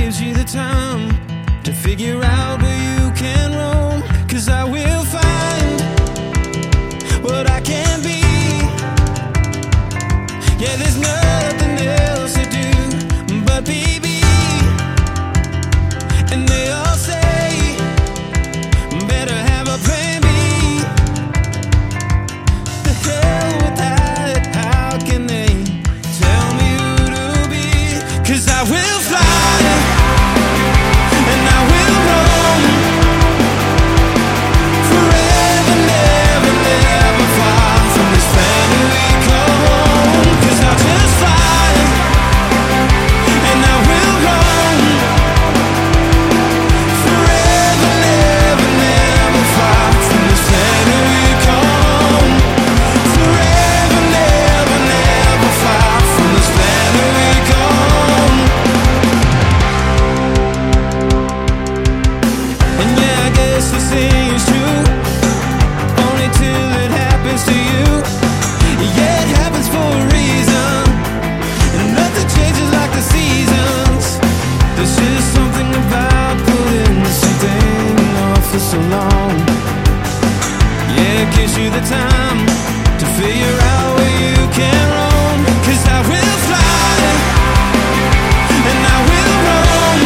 gives you the time to figure out where you can roam. 'Cause I will find what I can be. Yeah, there's nothing else to do but be me. And they all say better have a plan B. The hell with that, how can they tell me who to be? 'Cause I will fly and I will roam forever, never, never far from this planet we call home. 'Cause I'll just fly and I will roam forever, never, never far from this planet we call home. Forever, never, never far from this planet we call home. And yeah, I guess the saying's true, only till it happens to you. Yeah, it happens for a reason, and nothing changes like the seasons. There's just something about putting something off for so long. Yeah, it gives you the time to figure out where you can roam. 'Cause I will fly and I will roam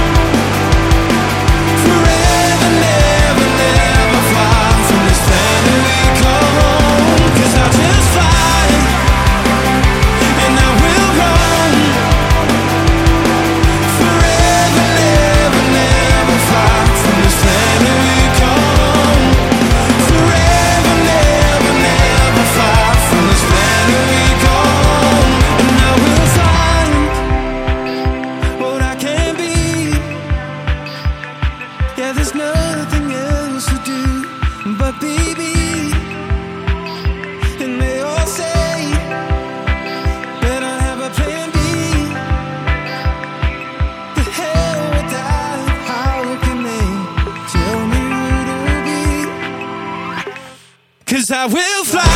forever, never, never far from this planet we call home. 'Cause I'll just fly and I will roam forever, never, never far from this planet we call home. Forever, never, never far from this planet we call home. And I will find what I can be. Yeah, there's nothing else to do but be me. And they all say better have a plan B. The hell with that, how can they tell me who to be? 'Cause I will fly